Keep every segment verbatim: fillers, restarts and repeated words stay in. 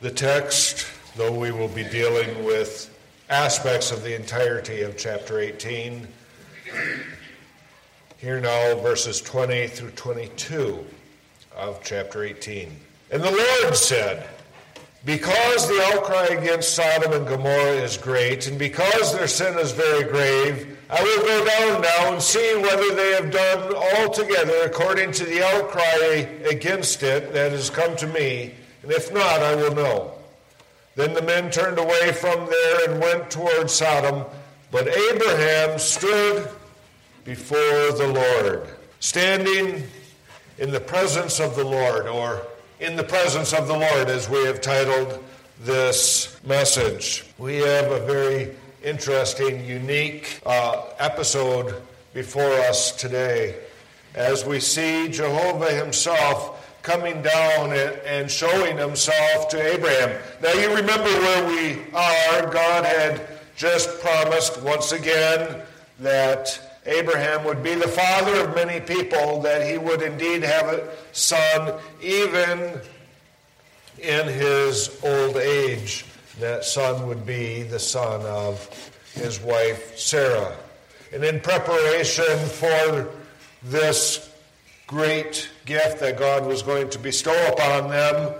The text, though we will be dealing with aspects of the entirety of chapter eighteen, here now verses twenty through twenty-two of chapter eighteen. And the Lord said, because the outcry against Sodom and Gomorrah is great, and because their sin is very grave, I will go down now and see whether they have done altogether according to the outcry against it that has come to me, and if not, I will know. Then the men turned away from there and went toward Sodom, but Abraham stood before the Lord, standing in the presence of the Lord, or in the presence of the Lord, as we have titled this message. We have a very interesting, unique uh, episode before us today, as we see Jehovah himself coming down and showing himself to Abraham. Now you remember where we are. God had just promised once again that Abraham would be the father of many people, that he would indeed have a son even in his old age. That son would be the son of his wife Sarah. And in preparation for this great gift that God was going to bestow upon them,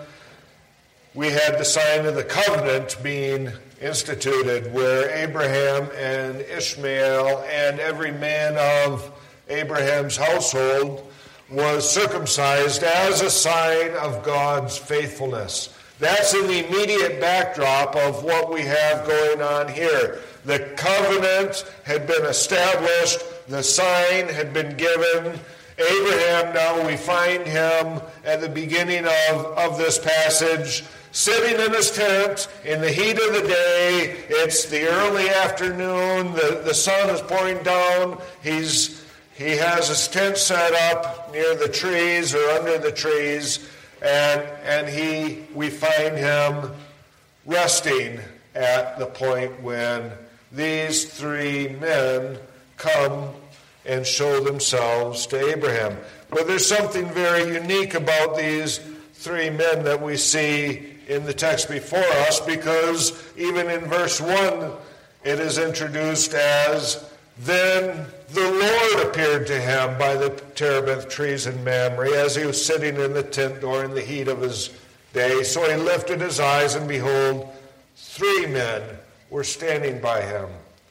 we had the sign of the covenant being instituted, where Abraham and Ishmael and every man of Abraham's household was circumcised as a sign of God's faithfulness. That's in the immediate backdrop of what we have going on here. The covenant had been established, the sign had been given. Abraham, now we find him at the beginning of, of this passage, sitting in his tent in the heat of the day. It's the early afternoon. The, the sun is pouring down. He's he has his tent set up near the trees or under the trees, and and he we find him resting at the point when these three men come and show themselves to Abraham. But there's something very unique about these three men that we see in the text before us, because even in verse one it is introduced as, then the Lord appeared to him by the terebinth trees in Mamre as he was sitting in the tent door in the heat of his day. So he lifted his eyes, and behold, three men were standing by him.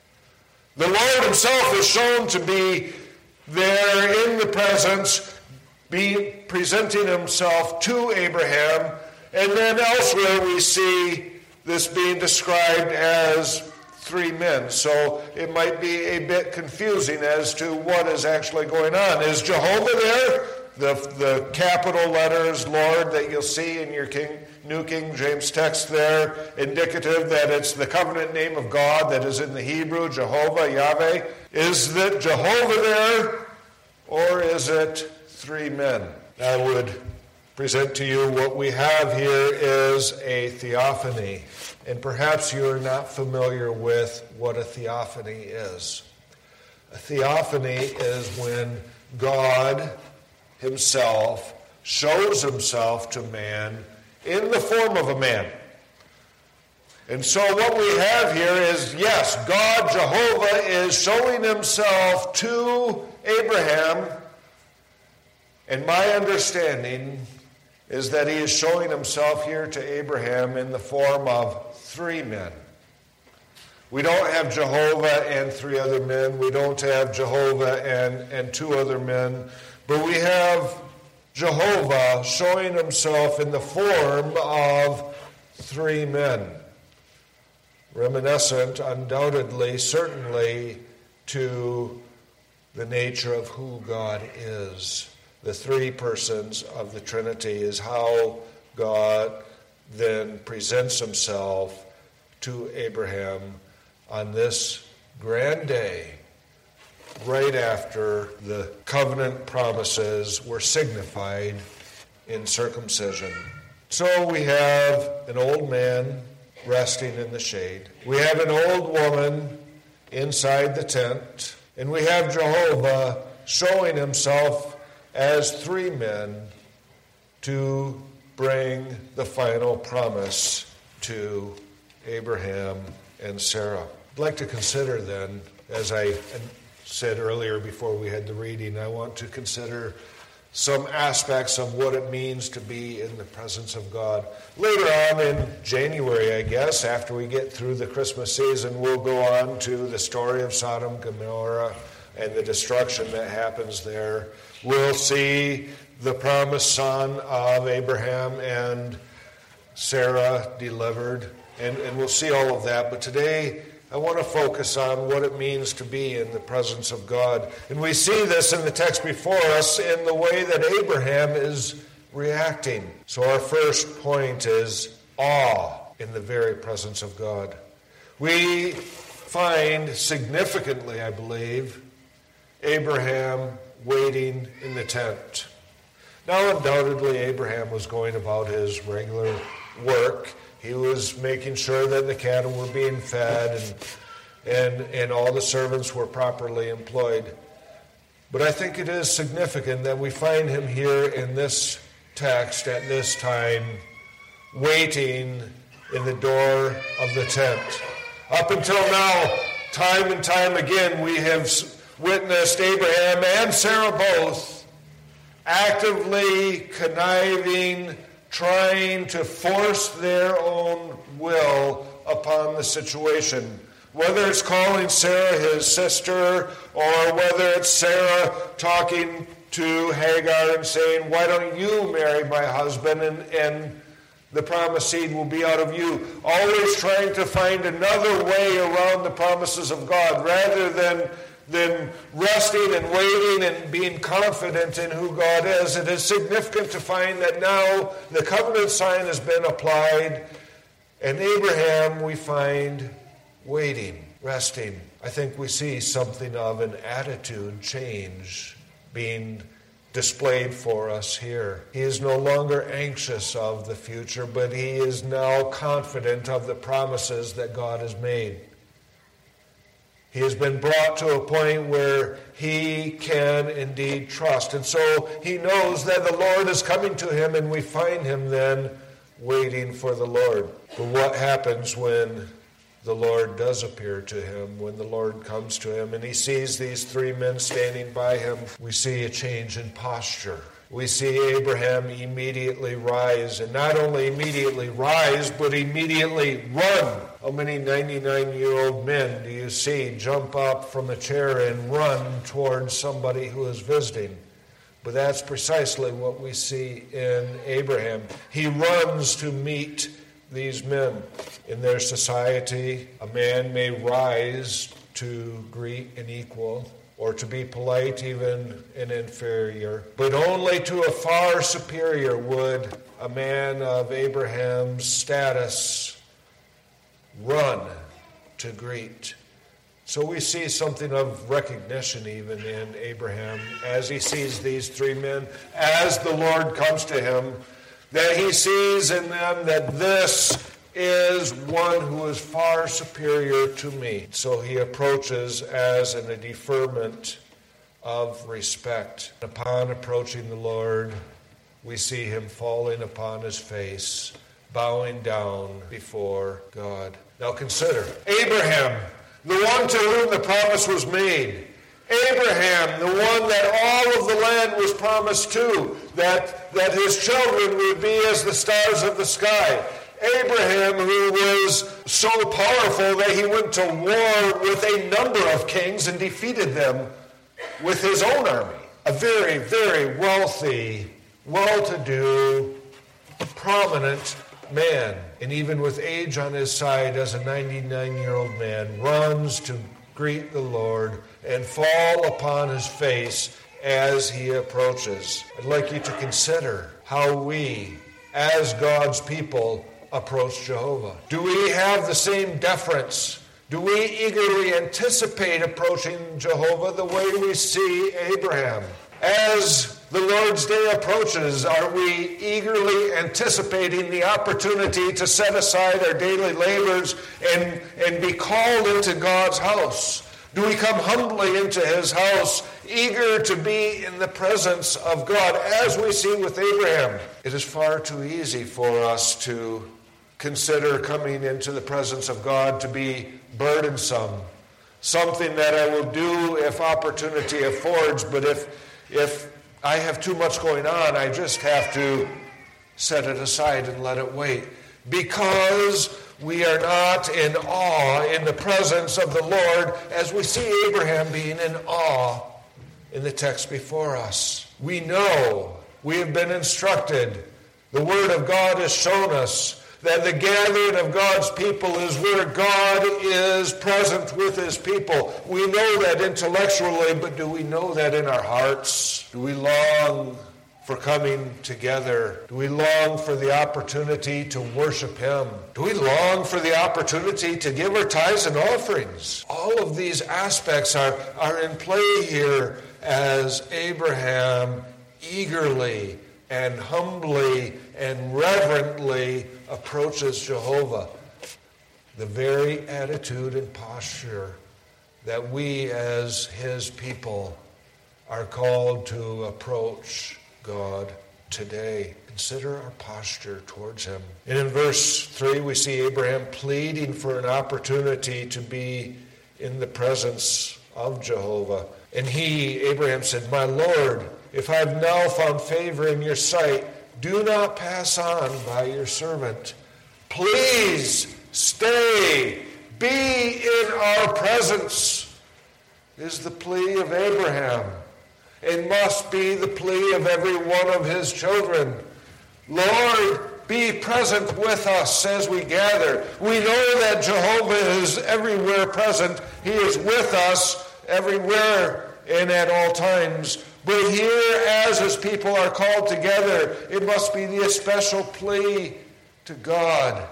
The Lord himself is shown to be there in the presence, be presenting himself to Abraham. And then elsewhere we see this being described as three men. So it might be a bit confusing as to what is actually going on. Is Jehovah there? The, the capital letters, Lord, that you'll see in your King, New King James text there, indicative that it's the covenant name of God that is in the Hebrew, Jehovah, Yahweh. Is that Jehovah there, or is it three men? I would present to you what we have here is a theophany. And perhaps you're not familiar with what a theophany is. A theophany is when God himself shows himself to man in the form of a man. And so what we have here is, yes, God, Jehovah, is showing himself to Abraham. And my understanding is that he is showing himself here to Abraham in the form of three men. We don't have Jehovah and three other men. We don't have Jehovah and, and two other men. But we have Jehovah showing himself in the form of three men. Reminiscent, undoubtedly, certainly, to the nature of who God is. The three persons of the Trinity is how God then presents himself to Abraham on this grand day, right after the covenant promises were signified in circumcision. So we have an old man resting in the shade. We have an old woman inside the tent. And we have Jehovah showing himself as three men to bring the final promise to Abraham and Sarah. I'd like to consider then, as I said earlier before we had the reading, I want to consider some aspects of what it means to be in the presence of God. Later on in January, I guess, after we get through the Christmas season, we'll go on to the story of Sodom and Gomorrah and the destruction that happens there. We'll see the promised son of Abraham and Sarah delivered, and, and we'll see all of that. But today, I want to focus on what it means to be in the presence of God. And we see this in the text before us in the way that Abraham is reacting. So our first point is awe in the very presence of God. We find significantly, I believe, Abraham waiting in the tent. Now, undoubtedly, Abraham was going about his regular work. He was making sure that the cattle were being fed and, and, and all the servants were properly employed. But I think it is significant that we find him here in this text at this time, waiting in the door of the tent. Up until now, time and time again, we have witnessed Abraham and Sarah both actively conniving, trying to force their own will upon the situation. Whether it's calling Sarah his sister, or whether it's Sarah talking to Hagar and saying, why don't you marry my husband and, and the promised seed will be out of you. Always trying to find another way around the promises of God rather than than resting and waiting and being confident in who God is. It is significant to find that now the covenant sign has been applied, and Abraham we find waiting, resting. I think we see something of an attitude change being displayed for us here. He is no longer anxious of the future, but he is now confident of the promises that God has made. He has been brought to a point where he can indeed trust. And so he knows that the Lord is coming to him, and we find him then waiting for the Lord. But what happens when the Lord does appear to him, when the Lord comes to him and he sees these three men standing by him? We see a change in posture. We see Abraham immediately rise, and not only immediately rise, but immediately run. How many ninety-nine-year-old men do you see jump up from a chair and run towards somebody who is visiting? But that's precisely what we see in Abraham. He runs to meet these men. In their society, a man may rise to greet an equal, or to be polite, even an inferior. But only to a far superior would a man of Abraham's status run to greet. So we see something of recognition even in Abraham as he sees these three men, as the Lord comes to him, that he sees in them that this is one who is far superior to me. So he approaches as in a deferment of respect. Upon approaching the Lord, we see him falling upon his face, bowing down before God. Now consider, Abraham, the one to whom the promise was made. Abraham, the one that all of the land was promised to, that, that his children would be as the stars of the sky. Abraham, who was so powerful that he went to war with a number of kings and defeated them with his own army. A very, very wealthy, well-to-do, prominent man. And even with age on his side, as a ninety-nine-year-old man, runs to greet the Lord and fall upon his face as he approaches. I'd like you to consider how we, as God's people, approach Jehovah. Do we have the same deference? Do we eagerly anticipate approaching Jehovah the way we see Abraham? As the Lord's Day approaches, are we eagerly anticipating the opportunity to set aside our daily labors and, and be called into God's house? Do we come humbly into his house, eager to be in the presence of God, as we see with Abraham? It is far too easy for us to consider coming into the presence of God to be burdensome, something that I will do if opportunity affords, but if, if I have too much going on, I just have to set it aside and let it wait. Because we are not in awe in the presence of the Lord, as we see Abraham being in awe in the text before us. We know, we have been instructed, the Word of God has shown us that the gathering of God's people is where God is present with his people. We know that intellectually, but do we know that in our hearts? Do we long for coming together? Do we long for the opportunity to worship him? Do we long for the opportunity to give our tithes and offerings? All of these aspects are, are in play here as Abraham eagerly and humbly and reverently approaches Jehovah. The very attitude and posture that we as his people are called to approach God today. Consider our posture towards him. And in verse three, we see Abraham pleading for an opportunity to be in the presence of Jehovah. And he, Abraham, said, "My Lord, if I have now found favor in your sight, do not pass on by your servant. Please stay, be in our presence," is the plea of Abraham. It must be the plea of every one of his children. Lord, be present with us as we gather. We know that Jehovah is everywhere present. He is with us everywhere and at all times. But here, as his people are called together, it must be the special plea to God.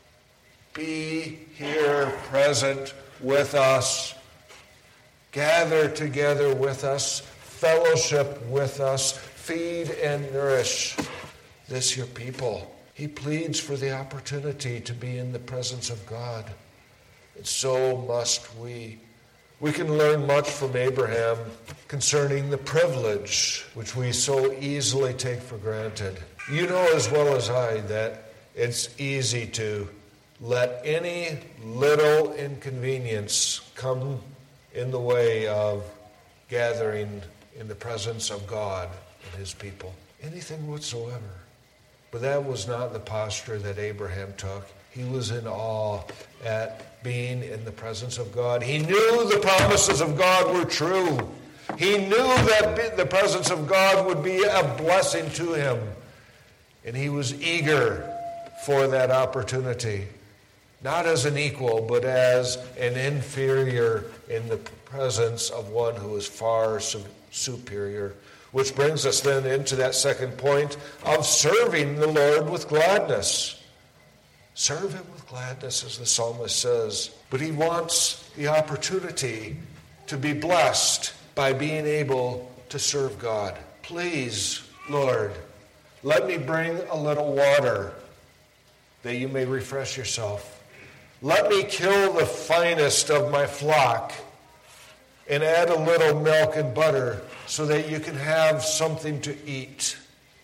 Be here present with us. Gather together with us. Fellowship with us. Feed and nourish this your people. He pleads for the opportunity to be in the presence of God. And so must we. We can learn much from Abraham concerning the privilege which we so easily take for granted. You know as well as I that it's easy to let any little inconvenience come in the way of gathering in the presence of God and his people. Anything whatsoever. But that was not the posture that Abraham took. He was in awe at being in the presence of God. He knew the promises of God were true. He knew that the presence of God would be a blessing to him. And he was eager for that opportunity. Not as an equal, but as an inferior in the presence of one who is far superior. Which brings us then into that second point of serving the Lord with gladness. Serve him with gladness, as the psalmist says. But he wants the opportunity to be blessed by being able to serve God. Please, Lord, let me bring a little water that you may refresh yourself. Let me kill the finest of my flock and add a little milk and butter so that you can have something to eat.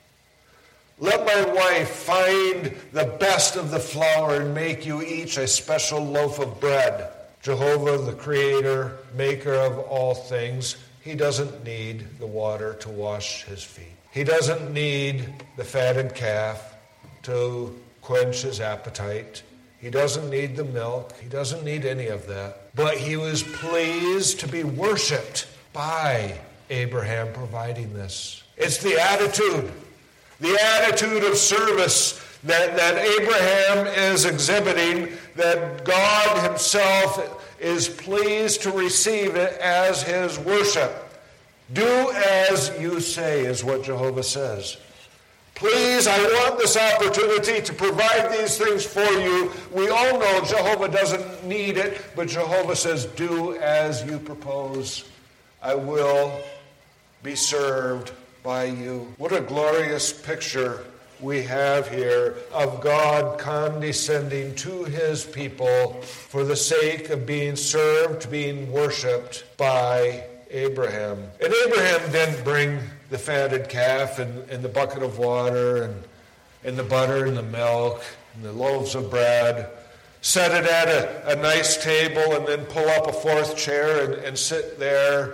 Let my wife find the best of the flour and make you each a special loaf of bread. Jehovah, the creator, maker of all things, he doesn't need the water to wash his feet. He doesn't need the fatted calf to quench his appetite. He doesn't need the milk. He doesn't need any of that. But he was pleased to be worshipped by Abraham providing this. It's the attitude. The attitude of service that, that Abraham is exhibiting, that God himself is pleased to receive it as his worship. Do as you say is what Jehovah says. Please, I want this opportunity to provide these things for you. We all know Jehovah doesn't need it, but Jehovah says, do as you propose. I will be served by you. What a glorious picture we have here of God condescending to his people for the sake of being served, being worshipped by Abraham. And Abraham didn't bring the fatted calf and, and the bucket of water and, and the butter and the milk and the loaves of bread, set it at a, a nice table, and then pull up a fourth chair and, and sit there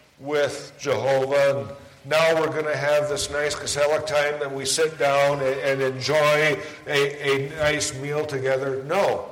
with Jehovah. And now we're going to have this nice Gesellig time that we sit down and, and enjoy a, a nice meal together. No.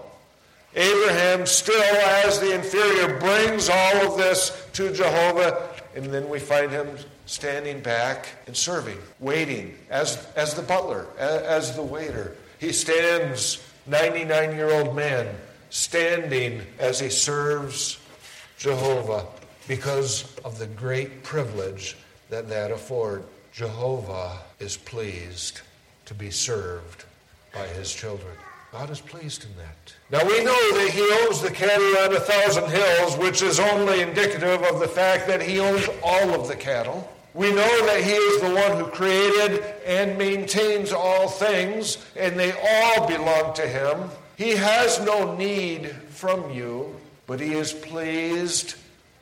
Abraham, still as the inferior, brings all of this to Jehovah, and then we find him standing back and serving, waiting, as, as the butler, as, as the waiter. He stands, ninety-nine-year-old man, standing as he serves Jehovah because of the great privilege that that affords. Jehovah is pleased to be served by his children. God is pleased in that. Now we know that he owns the cattle on a thousand hills, which is only indicative of the fact that he owns all of the cattle. We know that he is the one who created and maintains all things, and they all belong to him. He has no need from you, but he is pleased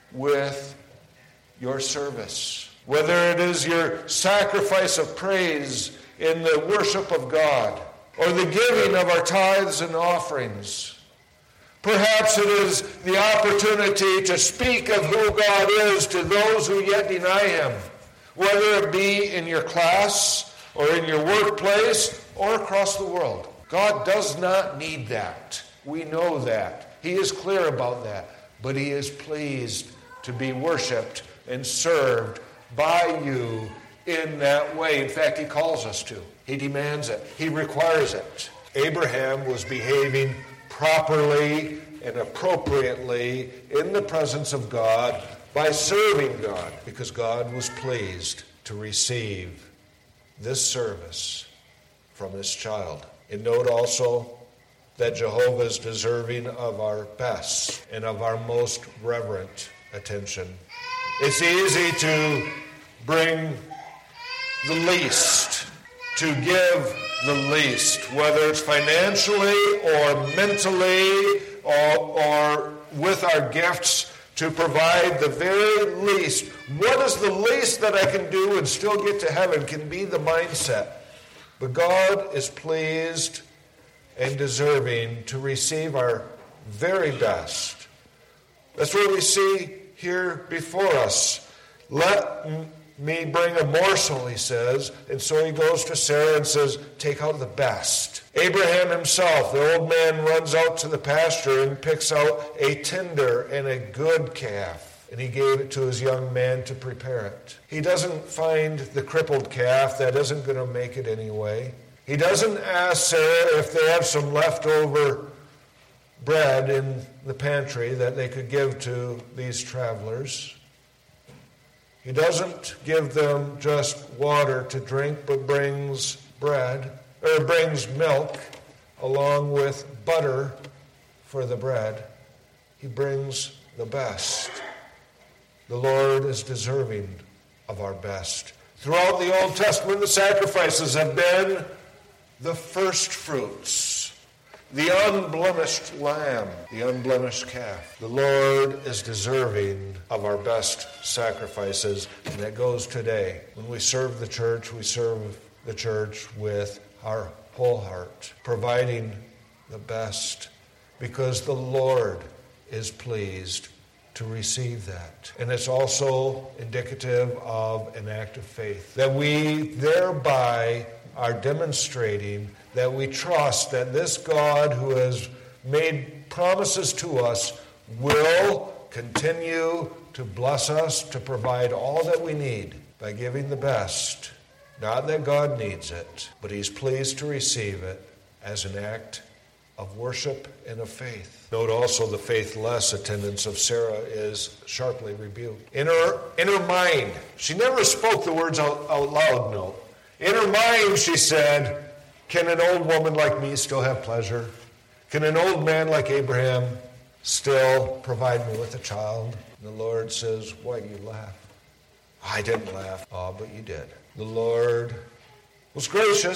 with your service. Whether it is your sacrifice of praise in the worship of God, or the giving of our tithes and offerings. Perhaps it is the opportunity to speak of who God is to those who yet deny him, whether it be in your class or in your workplace or across the world. God does not need that. We know that. He is clear about that. But he is pleased to be worshiped and served by you in that way. In fact, he calls us to. He demands it. He requires it. Abraham was behaving properly and appropriately in the presence of God by serving God, because God was pleased to receive this service from his child. And note also that Jehovah is deserving of our best and of our most reverent attention. It's easy to bring the least, to give the least, whether it's financially or mentally or, or with our gifts, to provide the very least. What is the least that I can do and still get to heaven can be the mindset. But God is pleased and deserving to receive our very best. That's what we see here before us. Let me bring a morsel, he says. And so he goes to Sarah and says, take out the best. Abraham himself, the old man, runs out to the pasture and picks out a tender and a good calf. And he gave it to his young man to prepare it. He doesn't find the crippled calf. That isn't going to make it anyway. He doesn't ask Sarah if they have some leftover bread in the pantry that they could give to these travelers. He doesn't give them just water to drink, but brings bread, or brings milk along with butter for the bread. He brings the best. The Lord is deserving of our best. Throughout the Old Testament, the sacrifices have been the first fruits, the unblemished lamb, the unblemished calf. The Lord is deserving of our best sacrifices, and that goes today. When we serve the church, we serve the church with our whole heart, providing the best, because the Lord is pleased to receive that. And it's also indicative of an act of faith, that we thereby are demonstrating that we trust that this God who has made promises to us will continue to bless us, to provide all that we need by giving the best. Not that God needs it, but he's pleased to receive it as an act of worship and of faith. Note also the faithless attendance of Sarah is sharply rebuked. In her, in her mind, she never spoke the words out, out loud, no. In her mind, she said, can an old woman like me still have pleasure? Can an old man like Abraham still provide me with a child? And the Lord says, why do you laugh? I didn't laugh. Oh, but you did. The Lord was gracious.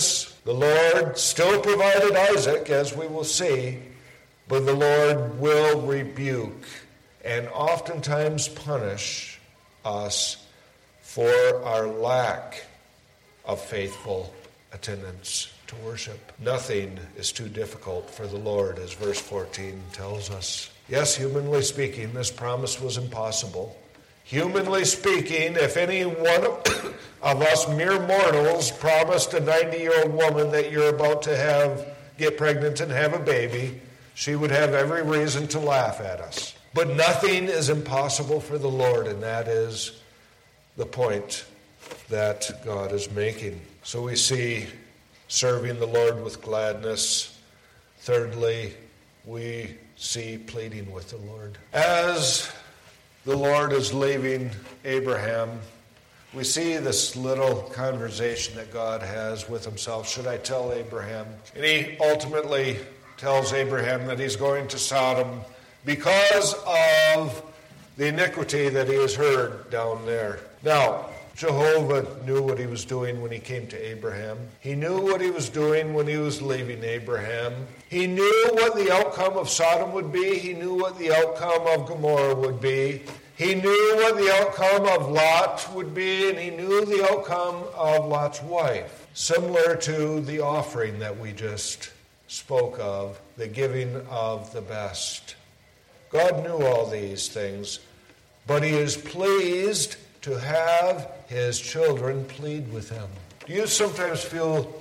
The Lord still provided Isaac, as we will see, but the Lord will rebuke and oftentimes punish us for our lack of faithful attendance to worship. Nothing is too difficult for the Lord, as verse fourteen tells us. Yes, humanly speaking, this promise was impossible. Humanly speaking, if any one of us mere mortals promised a ninety-year-old woman that you're about to have get pregnant and have a baby, she would have every reason to laugh at us. But nothing is impossible for the Lord, and that is the point that God is making. So we see serving the Lord with gladness. Thirdly, we see pleading with the Lord. As the Lord is leaving Abraham, we see this little conversation that God has with himself. Should I tell Abraham? And he ultimately tells Abraham that he's going to Sodom because of the iniquity that he has heard down there. Now, Jehovah knew what he was doing when he came to Abraham. He knew what he was doing when he was leaving Abraham. He knew what the outcome of Sodom would be. He knew what the outcome of Gomorrah would be. He knew what the outcome of Lot would be, and he knew the outcome of Lot's wife. Similar to the offering that we just spoke of, the giving of the best. God knew all these things, but he is pleased to have his children plead with him. Do you sometimes feel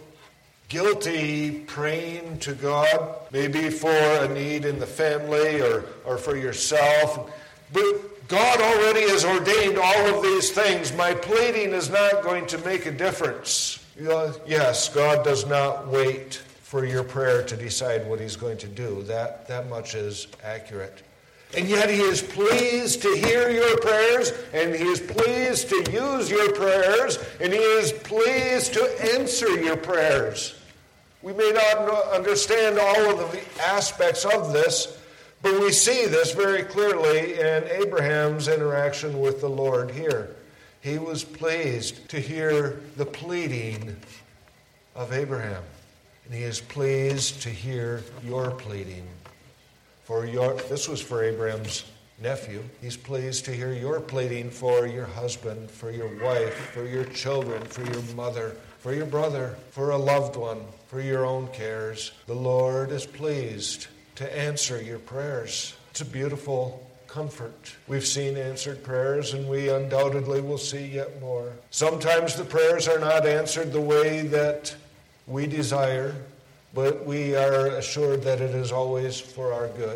guilty praying to God, maybe for a need in the family or, or for yourself? But God already has ordained all of these things. My pleading is not going to make a difference. Yes, God does not wait for your prayer to decide what he's going to do. That, that much is accurate. And yet he is pleased to hear your prayers, and he is pleased to use your prayers, and he is pleased to answer your prayers. We may not understand all of the aspects of this, but we see this very clearly in Abraham's interaction with the Lord here. He was pleased to hear the pleading of Abraham, and he is pleased to hear your pleading. For your, this was for Abraham's nephew. He's pleased to hear your pleading for your husband, for your wife, for your children, for your mother, for your brother, for a loved one, for your own cares. The Lord is pleased to answer your prayers. It's a beautiful comfort. We've seen answered prayers, and we undoubtedly will see yet more. Sometimes the prayers are not answered the way that we desire, but we are assured that it is always for our good.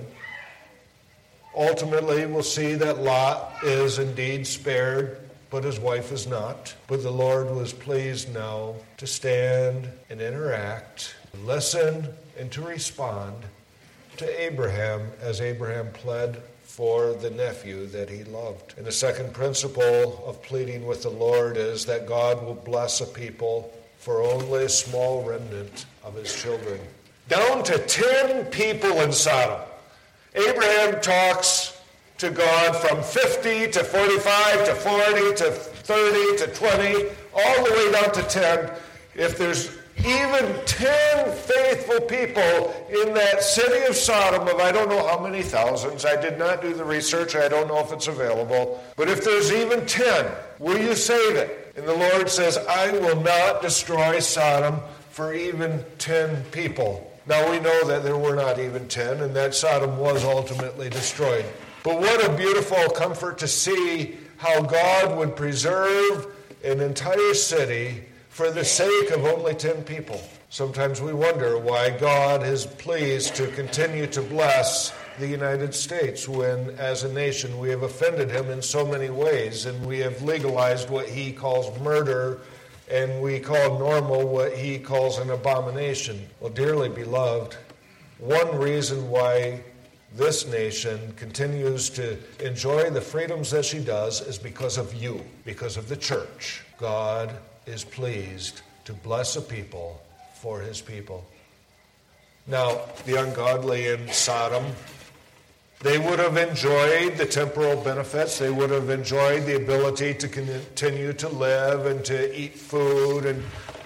Ultimately, we'll see that Lot is indeed spared, but his wife is not. But the Lord was pleased now to stand and interact, listen, and to respond to Abraham as Abraham pled for the nephew that he loved. And the second principle of pleading with the Lord is that God will bless a people for only a small remnant of his children. Down to ten people in Sodom. Abraham talks to God from fifty to forty-five to forty to thirty to twenty, all the way down to ten. If there's even ten faithful people in that city of Sodom of I don't know how many thousands, I did not do the research, I don't know if it's available, but if there's even ten, will you save it? And the Lord says, I will not destroy Sodom for even ten people. Now we know that there were not even ten, and that Sodom was ultimately destroyed. But what a beautiful comfort to see how God would preserve an entire city for the sake of only ten people. Sometimes we wonder why God is pleased to continue to bless the United States when, as a nation, we have offended him in so many ways, and we have legalized what he calls murder, and we call normal what he calls an abomination. Well, dearly beloved, one reason why this nation continues to enjoy the freedoms that she does is because of you, because of the church. God is pleased to bless a people for his people. Now, the ungodly in Sodom, they would have enjoyed the temporal benefits. They would have enjoyed the ability to continue to live and to eat food and,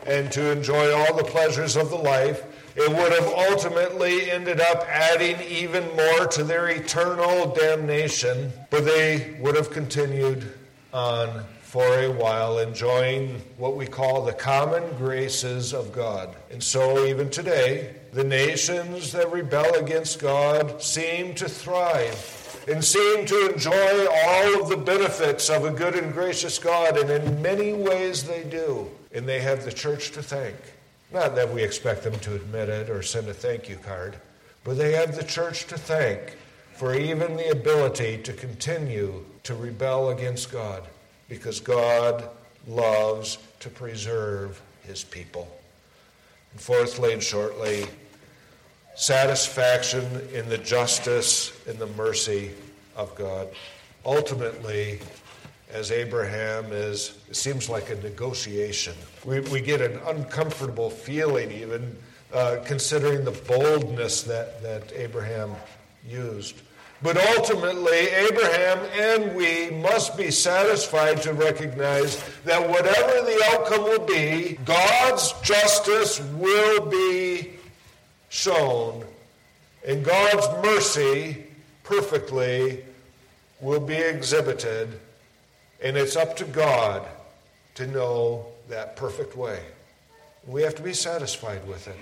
and to enjoy all the pleasures of the life. It would have ultimately ended up adding even more to their eternal damnation, but they would have continued on for a while, enjoying what we call the common graces of God. And so even today, the nations that rebel against God seem to thrive and seem to enjoy all of the benefits of a good and gracious God, and in many ways they do. And they have the church to thank. Not that we expect them to admit it or send a thank you card, but they have the church to thank for even the ability to continue to rebel against God, because God loves to preserve his people. And fourthly and shortly, satisfaction in the justice and the mercy of God. Ultimately, as Abraham is, it seems like a negotiation. We, we get an uncomfortable feeling even uh, considering the boldness that, that Abraham used. But ultimately, Abraham and we must be satisfied to recognize that whatever the outcome will be, God's justice will be shown, and God's mercy perfectly will be exhibited, and it's up to God to know that perfect way. We have to be satisfied with it.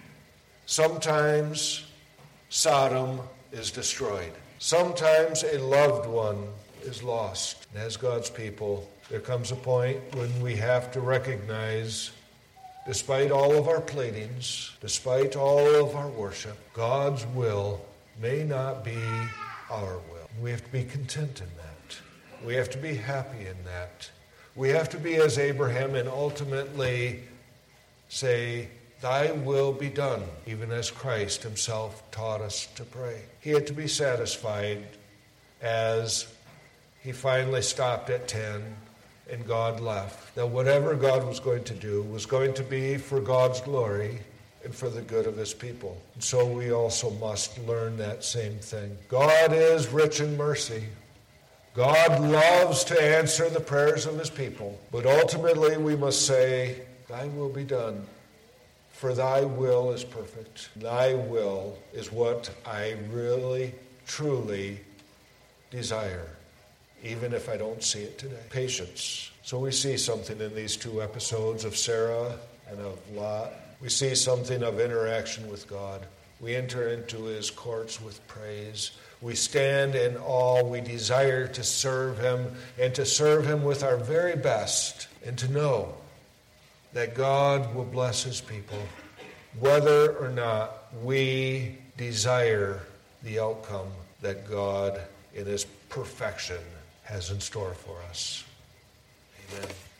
Sometimes Sodom is destroyed. Sometimes a loved one is lost. And as God's people, there comes a point when we have to recognize, despite all of our pleadings, despite all of our worship, God's will may not be our will. We have to be content in that. We have to be happy in that. We have to be as Abraham and ultimately say, thy will be done, even as Christ himself taught us to pray. He had to be satisfied as he finally stopped at ten and God left, that whatever God was going to do was going to be for God's glory and for the good of his people. And so we also must learn that same thing. God is rich in mercy. God loves to answer the prayers of his people. But ultimately we must say, thy will be done. For thy will is perfect. Thy will is what I really, truly desire, even if I don't see it today. Patience. So we see something in these two episodes of Sarah and of Lot. We see something of interaction with God. We enter into his courts with praise. We stand in awe. We desire to serve him and to serve him with our very best, and to know that God will bless his people, whether or not we desire the outcome that God in his perfection has in store for us. Amen.